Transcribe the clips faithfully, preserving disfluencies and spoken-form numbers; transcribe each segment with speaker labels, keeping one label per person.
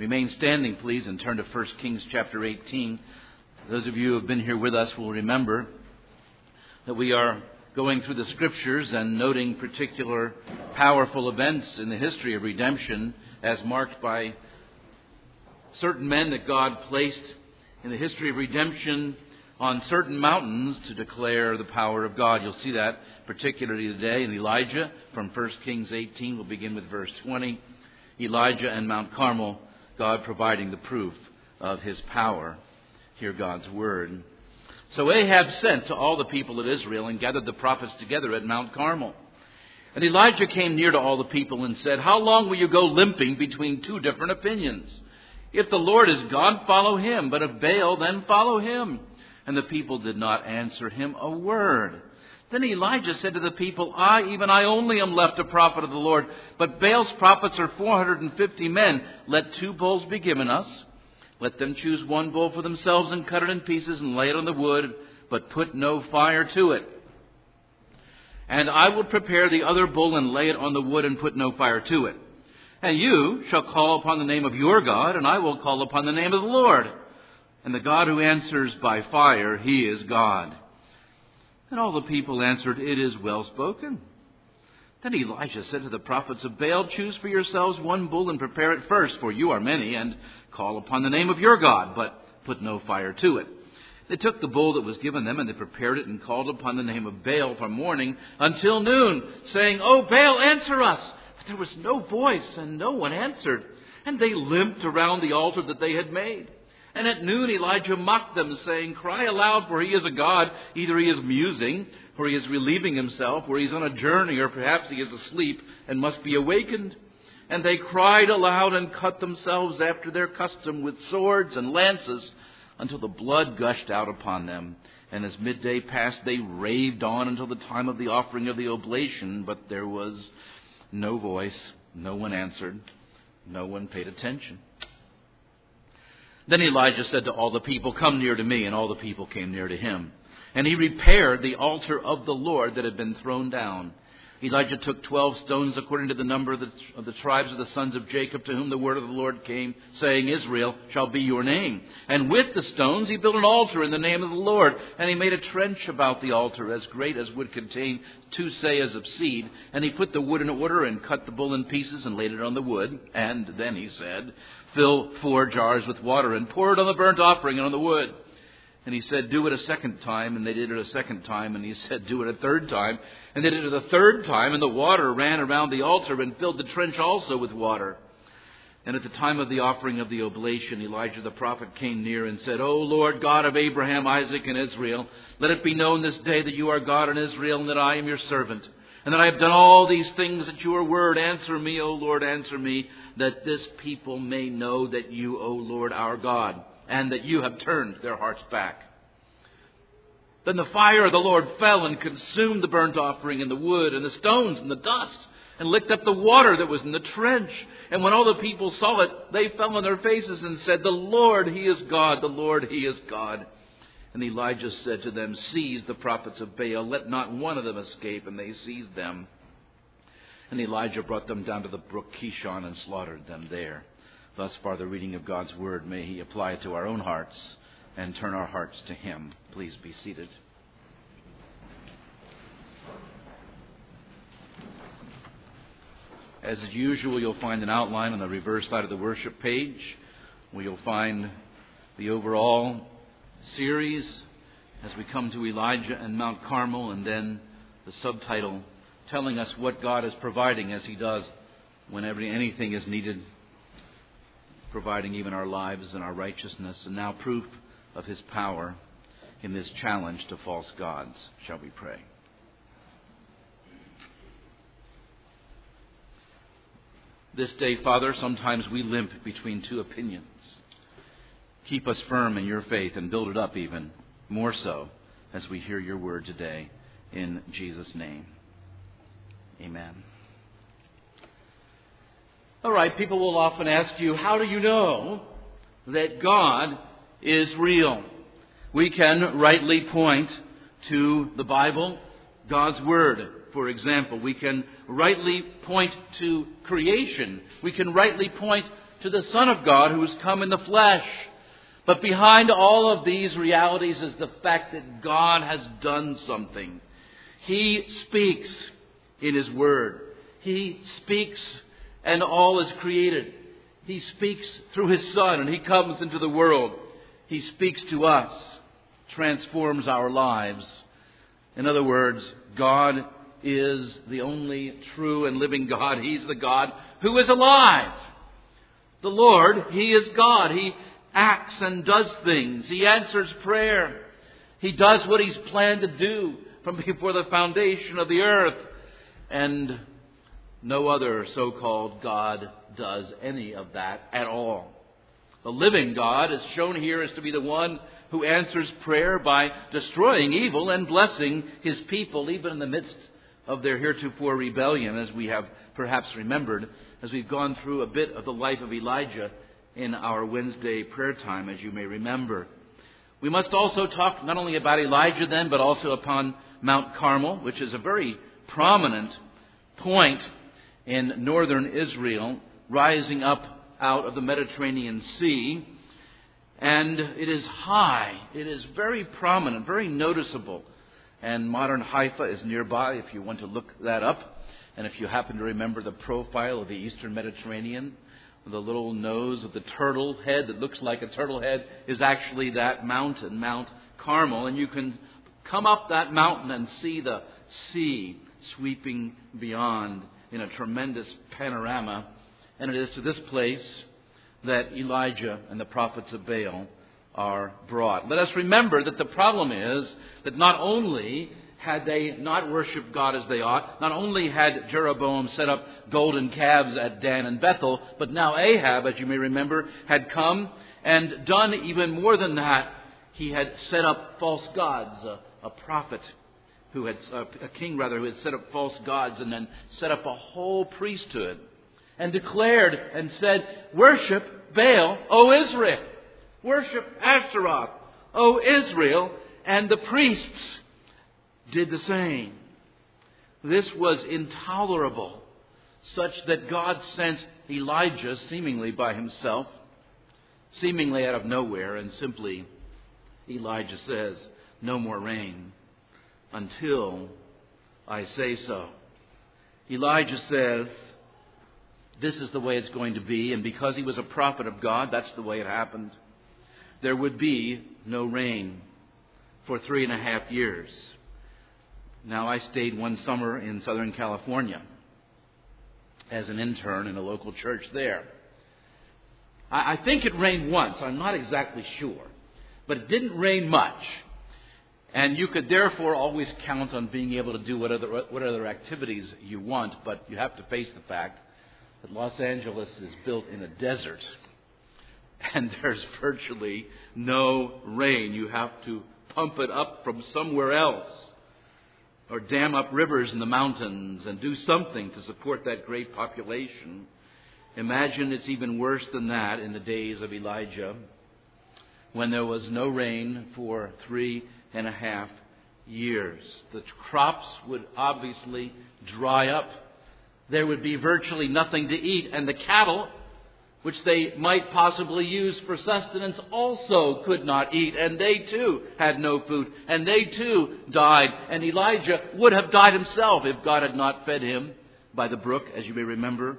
Speaker 1: Remain standing, please, and turn to First Kings chapter eighteen. Those of you who have been here with us will remember that we are going through the Scriptures and noting particular powerful events in the history of redemption as marked by certain men that God placed in the history of redemption on certain mountains to declare the power of God. You'll see that particularly today in Elijah from First Kings eighteen. We'll begin with verse twenty. Elijah and Mount Carmel, God providing the proof of His power. Hear God's word. So Ahab sent to all the people of Israel and gathered the prophets together at Mount Carmel. And Elijah came near to all the people and said, "How long will you go limping between two different opinions? If the Lord is God, follow Him, but if Baal, then follow him." And the people did not answer him a word. Then Elijah said to the people, I, even I only am left a prophet of the Lord, but Baal's prophets are four hundred fifty men. Let two bulls be given us. Let them choose one bull for themselves and cut it in pieces and lay it on the wood, but put no fire to it. And I will prepare the other bull and lay it on the wood and put no fire to it. And you shall call upon the name of your God, and I will call upon the name of the Lord. And the God who answers by fire, He is God. And all the people answered, It is well spoken. Then Elijah said to the prophets of Baal, Choose for yourselves one bull and prepare it first, for you are many, and call upon the name of your God, but put no fire to it. They took the bull that was given them, and they prepared it and called upon the name of Baal from morning until noon, saying, O Baal, answer us. But there was no voice, and no one answered. And they limped around the altar that they had made. And at noon Elijah mocked them, saying, Cry aloud, for he is a god. Either he is musing, or he is relieving himself, or he is on a journey, or perhaps he is asleep and must be awakened. And they cried aloud and cut themselves after their custom with swords and lances until the blood gushed out upon them. And as midday passed, they raved on until the time of the offering of the oblation. But there was no voice, no one answered, no one paid attention. Then Elijah said to all the people, Come near to me. And all the people came near to him. And he repaired the altar of the Lord that had been thrown down. Elijah took twelve stones according to the number of the, of the tribes of the sons of Jacob, to whom the word of the Lord came, saying, Israel shall be your name. And with the stones he built an altar in the name of the Lord. And he made a trench about the altar as great as would contain two seahs of seed. And he put the wood in order and cut the bull in pieces and laid it on the wood. And then he said, Fill four jars with water and pour it on the burnt offering and on the wood. And he said, Do it a second time. And they did it a second time. And he said, Do it a third time. And they did it a third time. And the water ran around the altar and filled the trench also with water. And at the time of the offering of the oblation, Elijah the prophet came near and said, O Lord God of Abraham, Isaac, and Israel, let it be known this day that you are God in Israel, and that I am your servant, and that I have done all these things at your word. Answer me, O Lord, answer me, that this people may know that you, O Lord, our God, and that you have turned their hearts back. Then the fire of the Lord fell and consumed the burnt offering and the wood and the stones and the dust, and licked up the water that was in the trench. And when all the people saw it, they fell on their faces and said, The Lord, He is God, the Lord, He is God. And Elijah said to them, Seize the prophets of Baal, let not one of them escape. And they seized them. And Elijah brought them down to the brook Kishon and slaughtered them there. Thus far the reading of God's word. May He apply it to our own hearts and turn our hearts to Him. Please be seated. As usual, you'll find an outline on the reverse side of the worship page, where you'll find the overall series as we come to Elijah and Mount Carmel, and then the subtitle telling us what God is providing, as He does whenever anything is needed, providing even our lives and our righteousness, and now proof of His power in this challenge to false gods. Shall we pray? This day, Father, sometimes we limp between two opinions. Keep us firm in your faith and build it up even more so as we hear your word today. In Jesus' name, amen. All right, people will often ask you, how do you know that God is real? We can rightly point to the Bible, God's Word. For example, we can rightly point to creation. We can rightly point to the Son of God who has come in the flesh. But behind all of these realities is the fact that God has done something. He speaks in His Word. He speaks and all is created. He speaks through His Son and He comes into the world. He speaks to us, transforms our lives. In other words, God is the only true and living God. He's the God who is alive. The Lord, He is God. He acts and does things. He answers prayer. He does what He's planned to do from before the foundation of the earth. And no other so-called God does any of that at all. The living God is shown here as to be the one who answers prayer by destroying evil and blessing His people, even in the midst of their heretofore rebellion, as we have perhaps remembered, as we've gone through a bit of the life of Elijah in our Wednesday prayer time, as you may remember. We must also talk not only about Elijah then, but also upon Mount Carmel, which is a very prominent point in northern Israel, rising up out of the Mediterranean Sea. And it is high. It is very prominent, very noticeable. And modern Haifa is nearby if you want to look that up. And if you happen to remember the profile of the Eastern Mediterranean, the little nose of the turtle head that looks like a turtle head is actually that mountain, Mount Carmel. And you can come up that mountain and see the sea sweeping beyond in a tremendous panorama. And it is to this place that Elijah and the prophets of Baal are brought. Let us remember that the problem is that not only had they not worshipped God as they ought, not only had Jeroboam set up golden calves at Dan and Bethel, but now Ahab, as you may remember, had come and done even more than that. He had set up false gods, a, a prophet who had, a king rather, who had set up false gods and then set up a whole priesthood and declared and said, "Worship Baal, O Israel. Worship Ashtaroth, O Israel." And the priests did the same. This was intolerable, such that God sent Elijah, seemingly by himself, seemingly out of nowhere, and simply, Elijah says, "No more rain until I say so." Elijah says, this is the way it's going to be, and because he was a prophet of God, that's the way it happened. There would be no rain for three and a half years. Now, I stayed one summer in Southern California as an intern in a local church there. I, I think it rained once. I'm not exactly sure. But it didn't rain much. And you could therefore always count on being able to do what other, what other activities you want. But you have to face the fact that Los Angeles is built in a desert. And there's virtually no rain. You have to pump it up from somewhere else, or dam up rivers in the mountains and do something to support that great population. Imagine it's even worse than that in the days of Elijah, when there was no rain for three and a half years. The crops would obviously dry up. There would be virtually nothing to eat, and the cattle, which they might possibly use for sustenance, also could not eat. And they too had no food. And they too died. And Elijah would have died himself if God had not fed him by the brook, as you may remember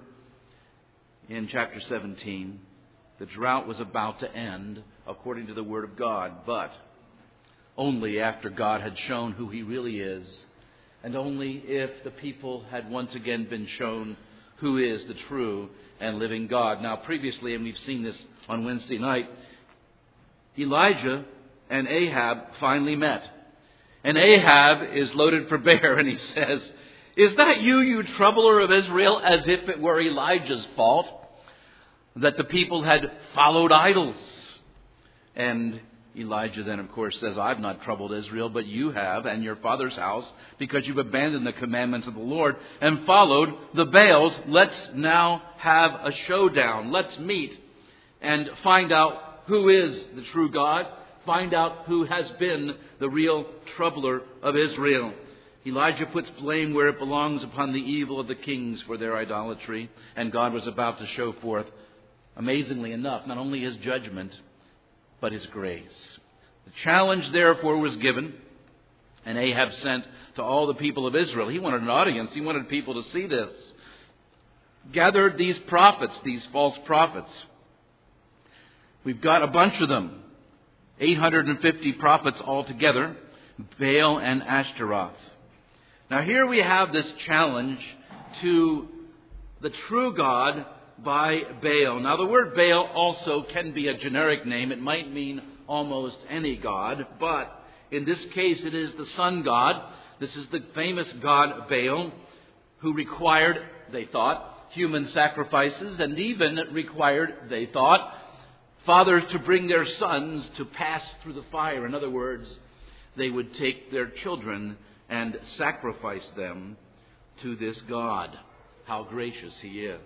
Speaker 1: in chapter seventeen. The drought was about to end, according to the Word of God, but only after God had shown who He really is, and only if the people had once again been shown who is the true and living God. Now, previously, and we've seen this on Wednesday night, Elijah and Ahab finally met. And Ahab is loaded for bear, and he says, "Is that you, you troubler of Israel?" As if it were Elijah's fault that the people had followed idols. And Elijah then, of course, says, "I've not troubled Israel, but you have, and your father's house, because you've abandoned the commandments of the Lord and followed the Baals. Let's now have a showdown. Let's meet and find out who is the true God. Find out who has been the real troubler of Israel." Elijah puts blame where it belongs upon the evil of the kings for their idolatry, and God was about to show forth amazingly enough, not only his judgment, but his grace. The challenge, therefore, was given, and Ahab sent to all the people of Israel. He wanted an audience. He wanted people to see this. Gathered these prophets, these false prophets. We've got a bunch of them. eight hundred fifty prophets altogether. Baal and Ashtaroth. Now here we have this challenge to the true God by Baal. Now the word Baal also can be a generic name. It might mean almost any god, but in this case it is the sun god. This is the famous god Baal, who required, they thought, human sacrifices, and even required, they thought, fathers to bring their sons to pass through the fire. In other words, they would take their children and sacrifice them to this God. How gracious he is.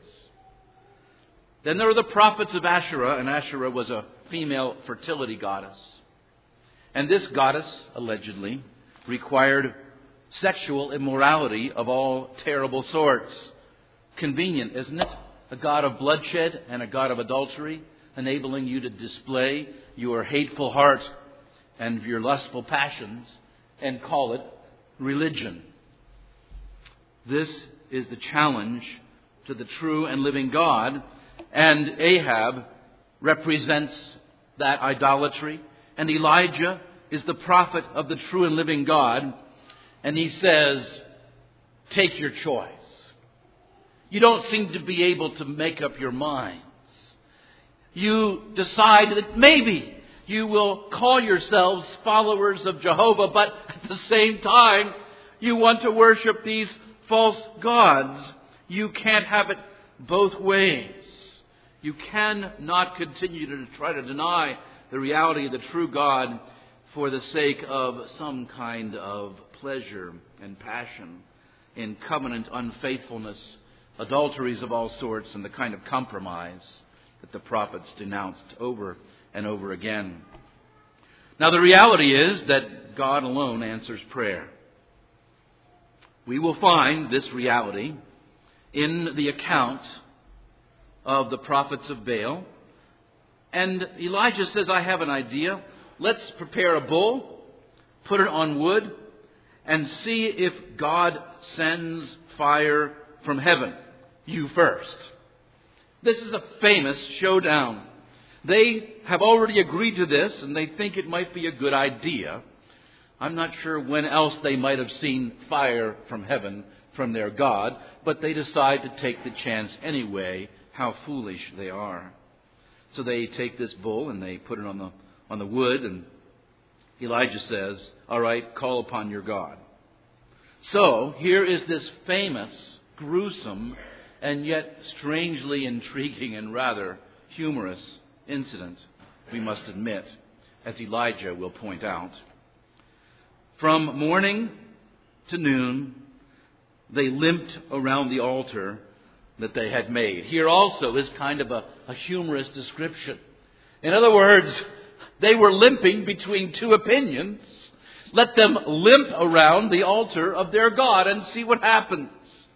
Speaker 1: Then there are the prophets of Asherah, and Asherah was a female fertility goddess. And this goddess, allegedly, required sexual immorality of all terrible sorts. Convenient, isn't it? A god of bloodshed and a god of adultery, enabling you to display your hateful heart and your lustful passions and call it religion. This is the challenge to the true and living God, and Ahab represents that idolatry, and Elijah is the prophet of the true and living God, and he says, take your choice. You don't seem to be able to make up your minds. You decide that maybe you will call yourselves followers of Jehovah, but at the same time, you want to worship these false gods. You can't have it both ways. You cannot continue to try to deny the reality of the true God for the sake of some kind of pleasure and passion in covenant unfaithfulness, adulteries of all sorts, and the kind of compromise that the prophets denounced over and over again. Now the reality is that God alone answers prayer. We will find this reality in the account of the prophets of Baal. And Elijah says, I have an idea. Let's prepare a bull, put it on wood, and see if God sends fire from heaven. You first. This is a famous showdown. They have already agreed to this, and they think it might be a good idea. I'm not sure when else they might have seen fire from heaven from their God, but they decide to take the chance anyway. How foolish they are. So they take this bull and they put it on the on the wood, and Elijah says, all right, call upon your God. So here is this famous, gruesome, and yet strangely intriguing and rather humorous incident, we must admit, as Elijah will point out. From morning to noon, they limped around the altar that they had made. Here also is kind of a, a humorous description. In other words, they were limping between two opinions. Let them limp around the altar of their God and see what happens.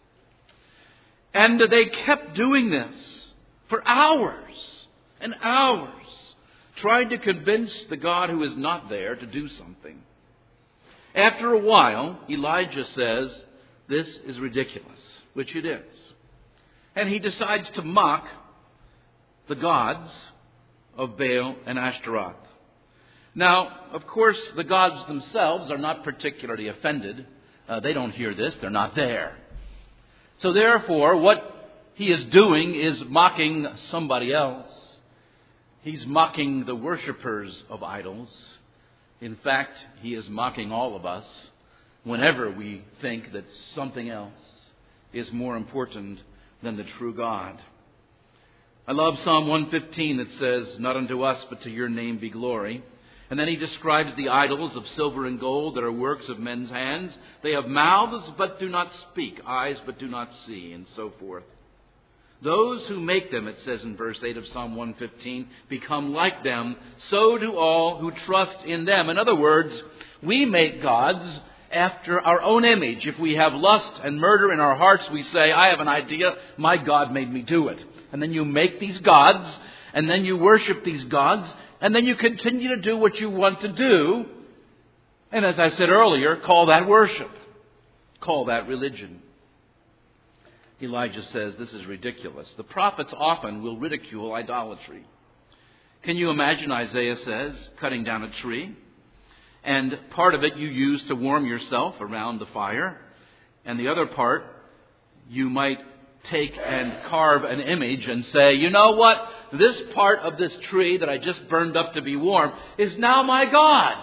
Speaker 1: And they kept doing this for hours and hours, trying to convince the God who is not there to do something. After a while, Elijah says, this is ridiculous, which it is. And he decides to mock the gods of Baal and Ashtaroth. Now, of course, the gods themselves are not particularly offended. Uh, they don't hear this. They're not there. So therefore, what he is doing is mocking somebody else. He's mocking the worshipers of idols. In fact, he is mocking all of us whenever we think that something else is more important than the true God. I love Psalm one fifteen that says, not unto us, but to your name be glory. And then he describes the idols of silver and gold that are works of men's hands. They have mouths, but do not speak, eyes, but do not see, and so forth. Those who make them, it says in verse eight of Psalm one fifteen, become like them, so do all who trust in them. In other words, we make gods after our own image. If we have lust and murder in our hearts, we say, I have an idea, my God made me do it. and then you make these gods, and then you worship these gods, and then you continue to do what you want to do. And as I said earlier, call that worship. Call that religion. Elijah says this is ridiculous. The prophets often will ridicule idolatry. Can you imagine, Isaiah says, cutting down a tree? And part of it you use to warm yourself around the fire. And the other part, you might take and carve an image and say, you know what? This part of this tree that I just burned up to be warm is now my God.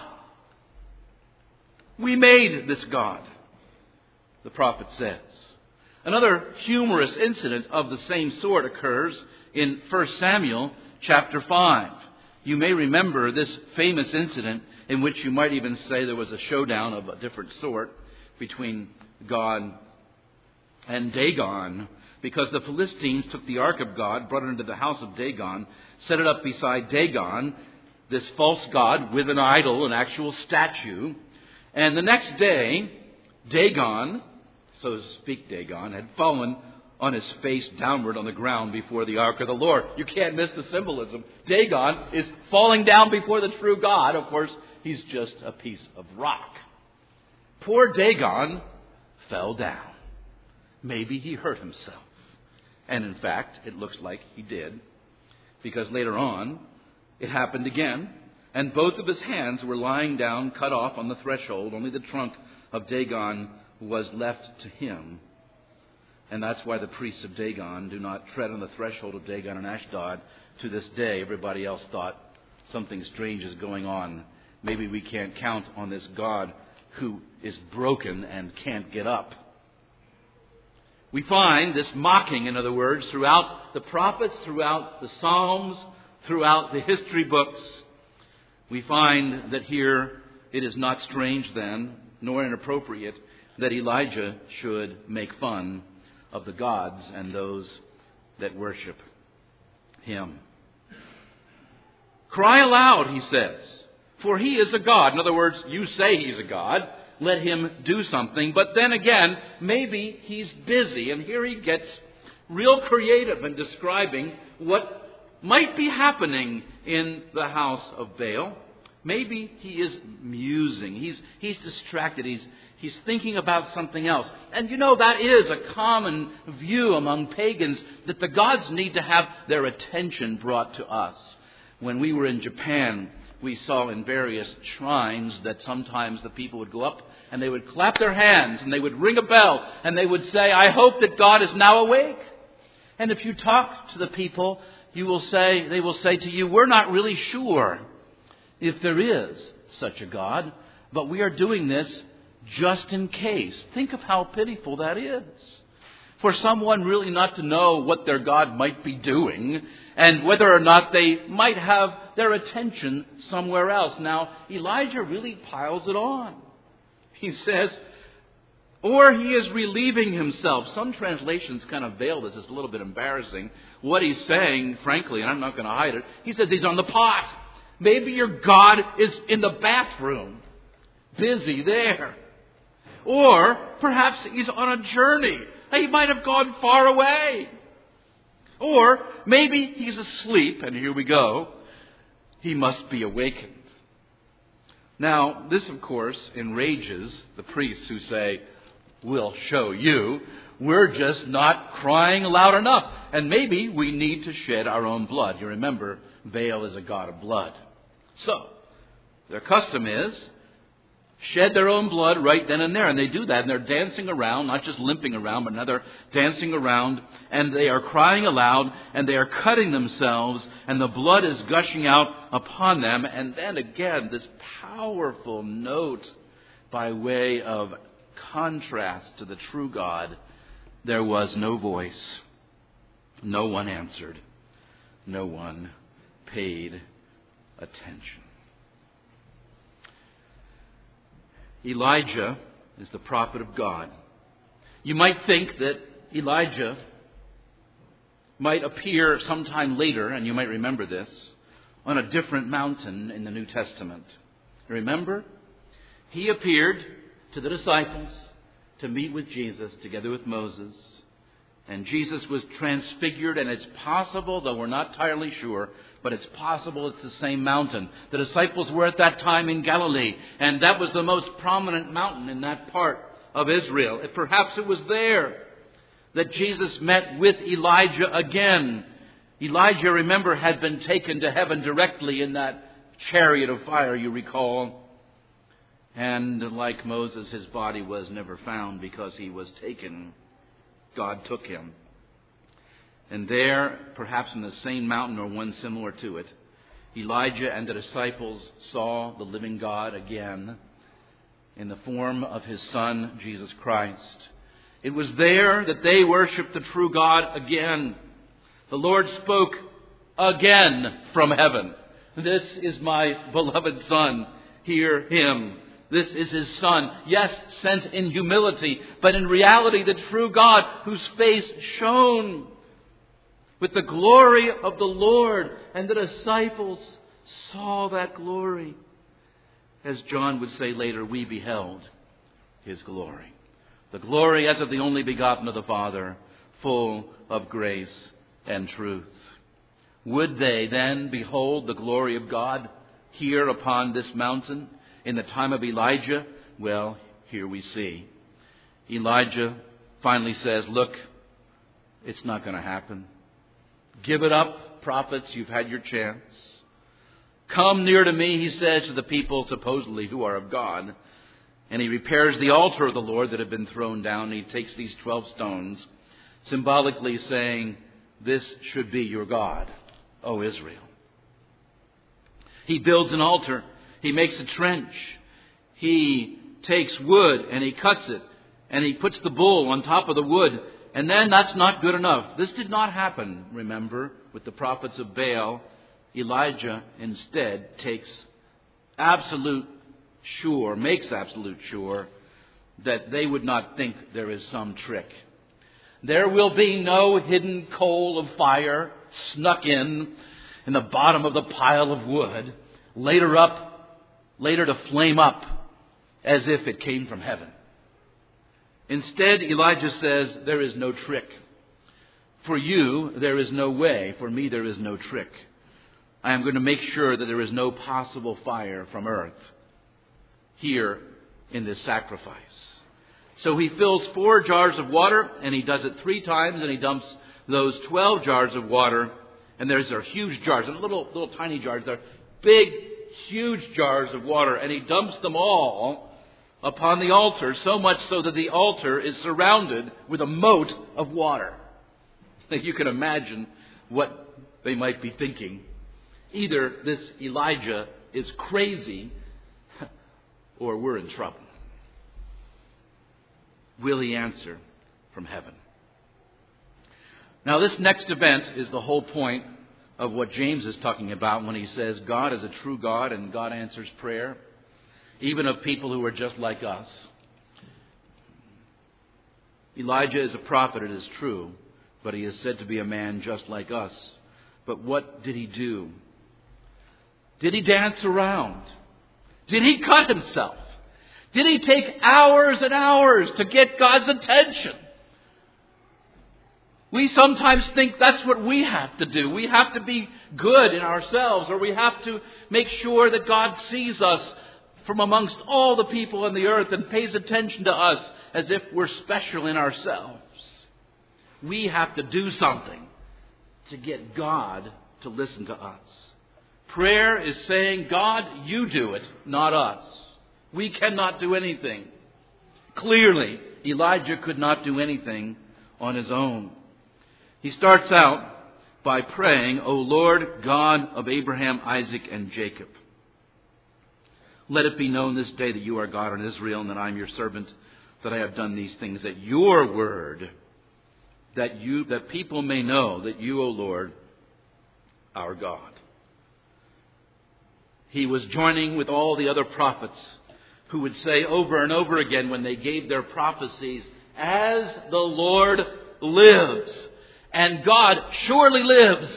Speaker 1: We made this God, the prophet says. Another humorous incident of the same sort occurs in First Samuel chapter five. You may remember this famous incident in which you might even say there was a showdown of a different sort between God and Dagon, because the Philistines took the ark of God, brought it into the house of Dagon, set it up beside Dagon, this false god with an idol, an actual statue. And the next day, Dagon, so to speak Dagon, had fallen on his face downward on the ground before the ark of the Lord. You can't miss the symbolism. Dagon is falling down before the true God. Of course, he's just a piece of rock. Poor Dagon fell down. Maybe he hurt himself. And in fact, it looks like he did. Because later on, it happened again. And both of his hands were lying down, cut off on the threshold. Only the trunk of Dagon was left to him. And that's why the priests of Dagon do not tread on the threshold of Dagon and Ashdod to this day. Everybody else thought something strange is going on. Maybe we can't count on this God who is broken and can't get up. We find this mocking, in other words, throughout the prophets, throughout the Psalms, throughout the history books. We find that here it is not strange then, nor inappropriate, that Elijah should make fun of the gods and those that worship him. Cry aloud, he says, for he is a God. In other words, you say he's a God. Let him do something. But then again, maybe he's busy. And here he gets real creative in describing what might be happening in the house of Baal. Maybe he is musing. He's, he's distracted. He's, he's thinking about something else. And you know, that is a common view among pagans, that the gods need to have their attention brought to us. When we were in Japan, we saw in various shrines that sometimes the people would go up and they would clap their hands and they would ring a bell and they would say, I hope that God is now awake. And if you talk to the people, you will say, they will say to you, we're not really sure if there is such a God, but we are doing this just in case. Think of how pitiful that is. For someone really not to know what their God might be doing and whether or not they might have their attention somewhere else. Now, Elijah really piles it on. He says, or he is relieving himself. Some translations kind of veil this. It's a little bit embarrassing. What he's saying, frankly, and I'm not going to hide it, he says he's on the pot. Maybe your God is in the bathroom, busy there. Or perhaps he's on a journey. He might have gone far away. Or maybe he's asleep, and here we go. He must be awakened. Now, this, of course, enrages the priests who say, we'll show you. We're just not crying loud enough. And maybe we need to shed our own blood. You remember, Baal is a god of blood. So, their custom is shed their own blood right then and there. And they do that. And they're dancing around, not just limping around, but now they're dancing around. And they are crying aloud. And they are cutting themselves. And the blood is gushing out upon them. And then again, this powerful note by way of contrast to the true God. There was no voice. No one answered. No one paid attention. Elijah is the prophet of God. You might think that Elijah might appear sometime later, and you might remember this, on a different mountain in the New Testament. Remember? He appeared to the disciples to meet with Jesus together with Moses. And Jesus was transfigured, and it's possible, though we're not entirely sure, but it's possible it's the same mountain. The disciples were at that time in Galilee, and that was the most prominent mountain in that part of Israel. Perhaps it was there that Jesus met with Elijah again. Elijah, remember, had been taken to heaven directly in that chariot of fire, you recall. And like Moses, his body was never found because he was taken. God took him. And there, perhaps in the same mountain or one similar to it, Elijah and the disciples saw the living God again in the form of his Son, Jesus Christ. It was there that they worshiped the true God again. The Lord spoke again from heaven. This is my beloved Son. Hear him. This is his Son. Yes, sent in humility, but in reality the true God whose face shone with the glory of the Lord. And the disciples saw that glory. As John would say later, we beheld his glory. The glory as of the only begotten of the Father, full of grace and truth. Would they then behold the glory of God here upon this mountain in the time of Elijah? Well, here we see. Elijah finally says, look, it's not going to happen. Give it up, prophets, you've had your chance. Come near to me, he says to the people supposedly who are of God. And he repairs the altar of the Lord that had been thrown down. He takes these twelve stones, symbolically saying, this should be your God, O Israel. He builds an altar. He makes a trench. He takes wood and he cuts it. And he puts the bull on top of the wood. And then that's not good enough. This did not happen, remember, with the prophets of Baal. Elijah instead takes absolute sure, makes absolute sure that they would not think there is some trick. There will be no hidden coal of fire snuck in in the bottom of the pile of wood, later up, later to flame up as if it came from heaven. Instead, Elijah says, there is no trick. For you, there is no way. For me, there is no trick. I am going to make sure that there is no possible fire from earth here in this sacrifice. So he fills four jars of water, and he does it three times, and he dumps those twelve jars of water. And there's are huge jars, and little little tiny jars. They're big, huge jars of water, and he dumps them all upon the altar, so much so that the altar is surrounded with a moat of water. You can imagine what they might be thinking. Either this Elijah is crazy, or we're in trouble. Will he answer from heaven? Now, this next event is the whole point of what James is talking about when he says God is a true God and God answers prayer, even of people who are just like us. Elijah is a prophet, it is true, but he is said to be a man just like us. But what did he do? Did he dance around? Did he cut himself? Did he take hours and hours to get God's attention? We sometimes think that's what we have to do. We have to be good in ourselves, or we have to make sure that God sees us from amongst all the people on the earth and pays attention to us as if we're special in ourselves. We have to do something to get God to listen to us. Prayer is saying, God, you do it, not us. We cannot do anything. Clearly, Elijah could not do anything on his own. He starts out by praying, O Lord God of Abraham, Isaac, and Jacob, let it be known this day that you are God in Israel and that I am your servant, that I have done these things, that your word, that you, that people may know that you, O Lord, are God. He was joining with all the other prophets who would say over and over again when they gave their prophecies, as the Lord lives, and God surely lives,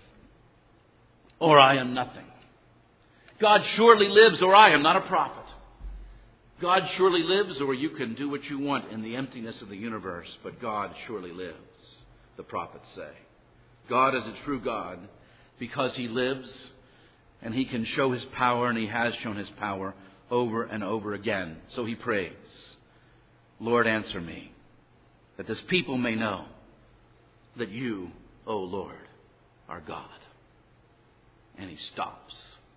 Speaker 1: or I am nothing. God surely lives, or I am not a prophet. God surely lives, or you can do what you want in the emptiness of the universe, but God surely lives. the prophets say. God is a true God because He lives and He can show His power, and He has shown His power over and over again. So he prays, Lord, answer me, that this people may know that You, O Lord, are God. And he stops.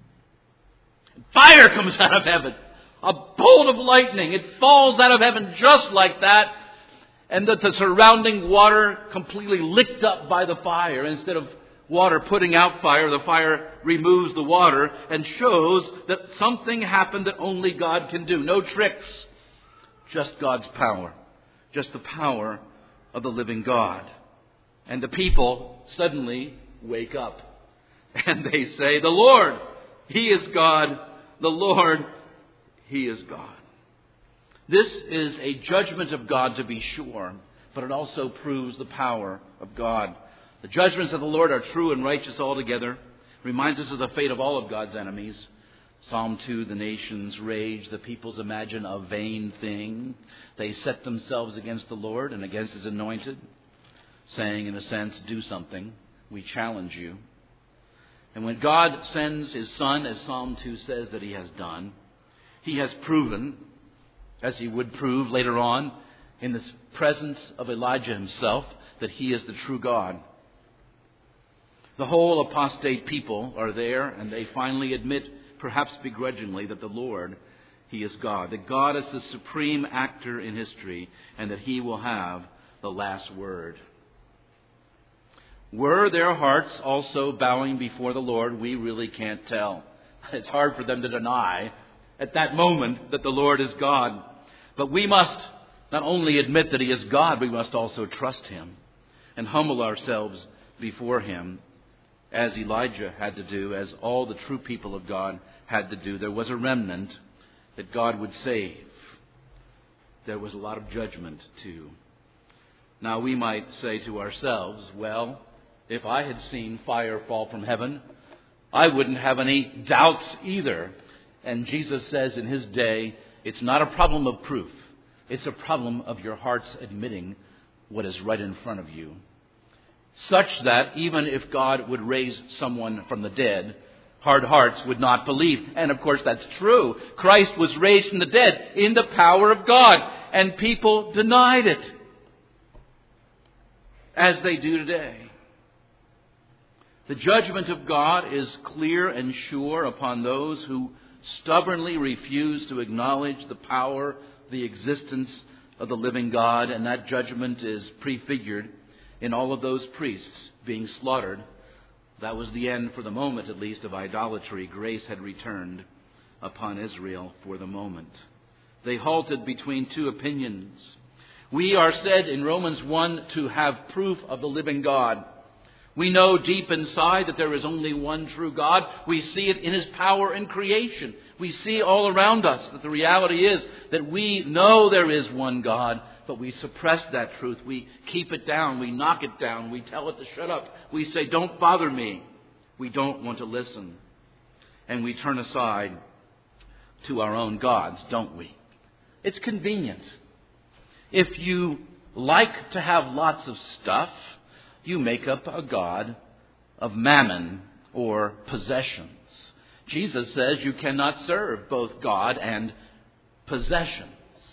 Speaker 1: Fire comes out of heaven. A bolt of lightning. It falls out of heaven just like that. And that the surrounding water completely licked up by the fire. Instead of water putting out fire, the fire removes the water and shows that something happened that only God can do. No tricks. Just God's power. Just the power of the living God. And the people suddenly wake up. And they say, the Lord, He is God. The Lord, He is God. This is a judgment of God, to be sure, but it also proves the power of God. The judgments of the Lord are true and righteous altogether. Reminds us of the fate of all of God's enemies. Psalm two, the nations rage, the peoples imagine a vain thing. They set themselves against the Lord and against His anointed, saying, in a sense, do something. We challenge you. And when God sends His Son, as Psalm two says that He has done, He has proven, as He would prove later on in the presence of Elijah himself, that He is the true God. The whole apostate people are there, and they finally admit, perhaps begrudgingly, that the Lord, He is God. That God is the supreme actor in history, and that He will have the last word. Were their hearts also bowing before the Lord? We really can't tell. It's hard for them to deny at that moment that the Lord is God. But we must not only admit that He is God, we must also trust Him and humble ourselves before Him, as Elijah had to do, as all the true people of God had to do. There was a remnant that God would save. There was a lot of judgment too. Now we might say to ourselves, well, if I had seen fire fall from heaven, I wouldn't have any doubts either. And Jesus says in His day, it's not a problem of proof. It's a problem of your hearts admitting what is right in front of you. Such that even if God would raise someone from the dead, hard hearts would not believe. And of course that's true. Christ was raised from the dead in the power of God. And people denied it. As they do today. The judgment of God is clear and sure upon those who stubbornly refuse to acknowledge the power, the existence of the living God. And that judgment is prefigured in all of those priests being slaughtered. That was the end, for the moment at least, of idolatry. Grace had returned upon Israel for the moment. They halted between two opinions. We are said in Romans one to have proof of the living God. We know deep inside that there is only one true God. We see it in His power in creation. We see all around us that the reality is that we know there is one God, but we suppress that truth. We keep it down. We knock it down. We tell it to shut up. We say, don't bother me. We don't want to listen. And we turn aside to our own gods, don't we? It's convenient. If you like to have lots of stuff, you make up a god of mammon or possessions. Jesus says you cannot serve both God and possessions.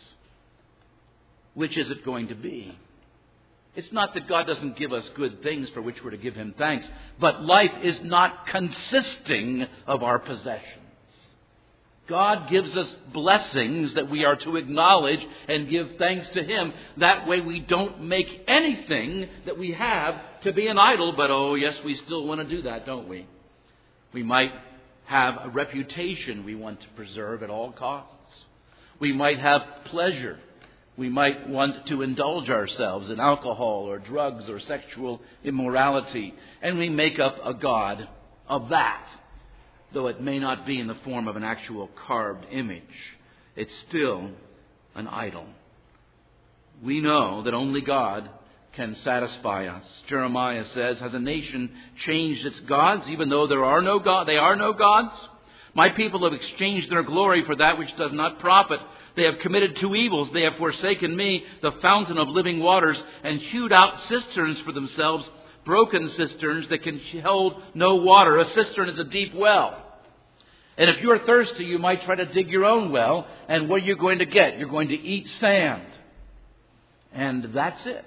Speaker 1: Which is it going to be? It's not that God doesn't give us good things for which we're to give Him thanks, but life is not consisting of our possessions. God gives us blessings that we are to acknowledge and give thanks to Him. That way we don't make anything that we have to be an idol. But oh yes, we still want to do that, don't we? We might have a reputation we want to preserve at all costs. We might have pleasure. We might want to indulge ourselves in alcohol or drugs or sexual immorality. And we make up a god of that. Though it may not be in the form of an actual carved image, it's still an idol. We know that only God can satisfy us. Jeremiah says, has a nation changed its gods, even though there are no God, they are no gods? My people have exchanged their glory for that which does not profit. They have committed two evils. They have forsaken me, the fountain of living waters, and hewed out cisterns for themselves, broken cisterns that can hold no water. A cistern is a deep well. And if you're thirsty, you might try to dig your own well. And what are you going to get? You're going to eat sand. And that's it.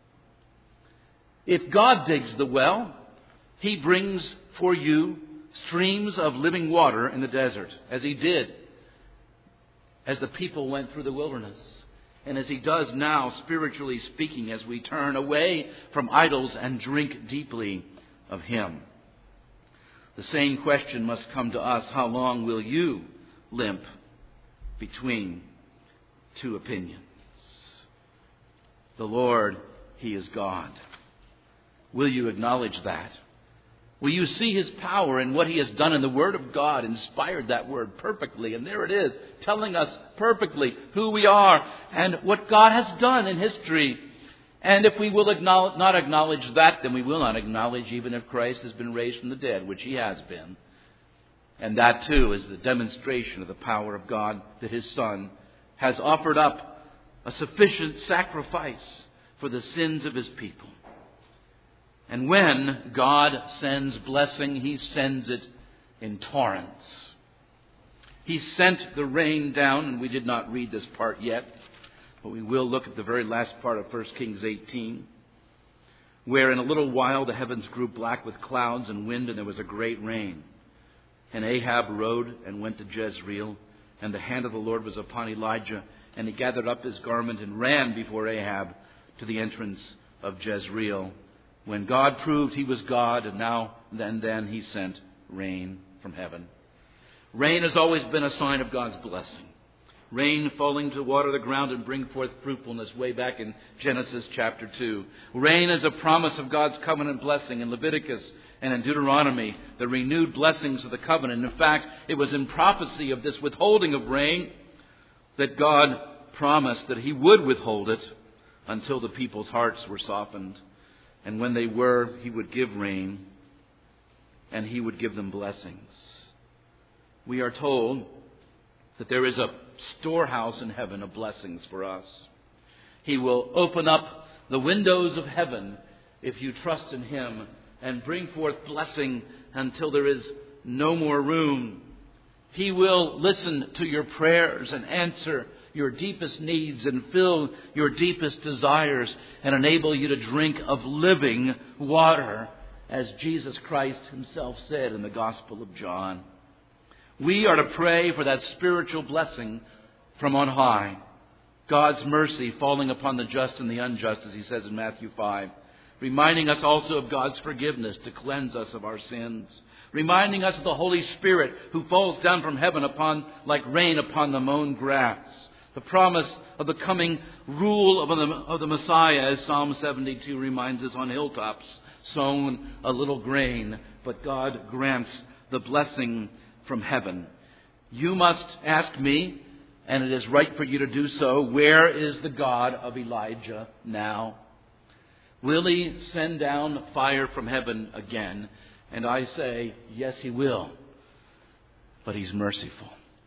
Speaker 1: If God digs the well, He brings for you streams of living water in the desert, as He did as the people went through the wilderness, and as He does now, spiritually speaking, as we turn away from idols and drink deeply of Him. The same question must come to us: how long will you limp between two opinions? The Lord, He is God. Will you acknowledge that? Will you see His power in what He has done in the Word of God, inspired that Word perfectly? And there it is, telling us perfectly who we are and what God has done in history. And if we will acknowledge, not acknowledge that, then we will not acknowledge even if Christ has been raised from the dead, which He has been. And that too is the demonstration of the power of God, that His Son has offered up a sufficient sacrifice for the sins of His people. And when God sends blessing, He sends it in torrents. He sent the rain down, and we did not read this part yet, but we will look at the very last part of First Kings eighteen, where in a little while the heavens grew black with clouds and wind, and there was a great rain. And Ahab rode and went to Jezreel, and the hand of the Lord was upon Elijah, and he gathered up his garment and ran before Ahab to the entrance of Jezreel. When God proved He was God, and now and then He sent rain from heaven. Rain has always been a sign of God's blessing. Rain falling to water the ground and bring forth fruitfulness, way back in Genesis chapter two. Rain is a promise of God's covenant blessing in Leviticus and in Deuteronomy, the renewed blessings of the covenant. In fact, it was in prophecy of this withholding of rain that God promised that He would withhold it until the people's hearts were softened. And when they were, He would give rain, and He would give them blessings. We are told that there is a storehouse in heaven of blessings for us. He will open up the windows of heaven if you trust in Him, and bring forth blessing until there is no more room. He will listen to your prayers and answer your deepest needs and fill your deepest desires and enable you to drink of living water, as Jesus Christ Himself said in the Gospel of John. We are to pray for that spiritual blessing from on high. God's mercy falling upon the just and the unjust, as He says in Matthew five. Reminding us also of God's forgiveness to cleanse us of our sins. Reminding us of the Holy Spirit who falls down from heaven upon like rain upon the mown grass. The promise of the coming rule of the, of the Messiah, as Psalm seventy-two reminds us, on hilltops, sown a little grain, but God grants the blessing from heaven. You must ask me, and it is right for you to do so, where is the God of Elijah now? Will He send down fire from heaven again? And I say, yes, He will. But He's merciful.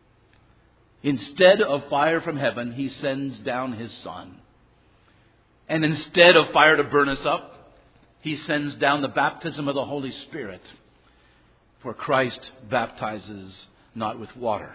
Speaker 1: Instead of fire from heaven, He sends down His Son. And instead of fire to burn us up, He sends down the baptism of the Holy Spirit. For Christ baptizes not with water,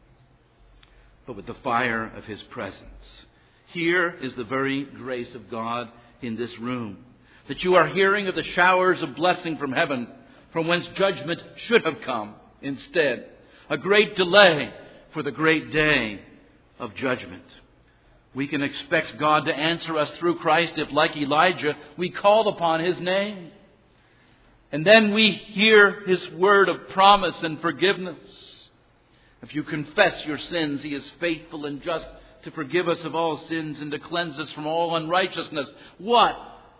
Speaker 1: but with the fire of His presence. Here is the very grace of God in this room, that you are hearing of the showers of blessing from heaven, from whence judgment should have come instead. A great delay for the great day of judgment. We can expect God to answer us through Christ if, like Elijah, we call upon His name. And then we hear His word of promise and forgiveness. If you confess your sins, He is faithful and just to forgive us of all sins and to cleanse us from all unrighteousness. What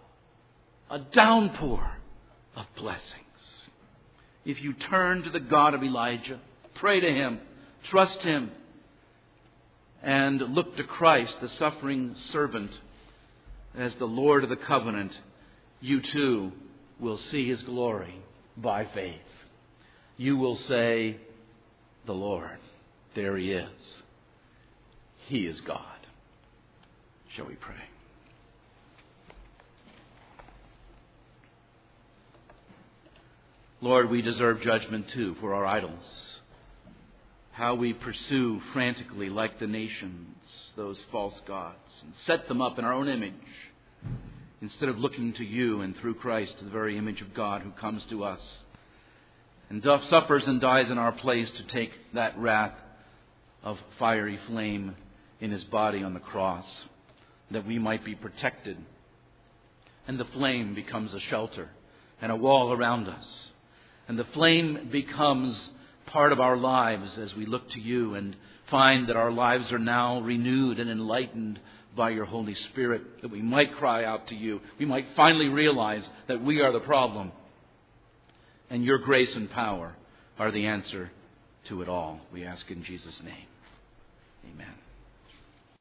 Speaker 1: a downpour of blessings. If you turn to the God of Elijah, pray to Him, trust Him, and look to Christ, the suffering servant, as the Lord of the covenant, you too will see His glory by faith. You will say, the Lord. There He is. He is God. Shall we pray? Lord, we deserve judgment too for our idols. How we pursue frantically, like the nations, those false gods, and set them up in our own image, instead of looking to You and through Christ to the very image of God who comes to us and suffers and dies in our place to take that wrath of fiery flame in His body on the cross, that we might be protected. And the flame becomes a shelter and a wall around us. And the flame becomes part of our lives as we look to You and find that our lives are now renewed and enlightened by Your Holy Spirit, that we might cry out to You. We might finally realize that we are the problem, and Your grace and power are the answer to it all. We ask in Jesus' name. Amen.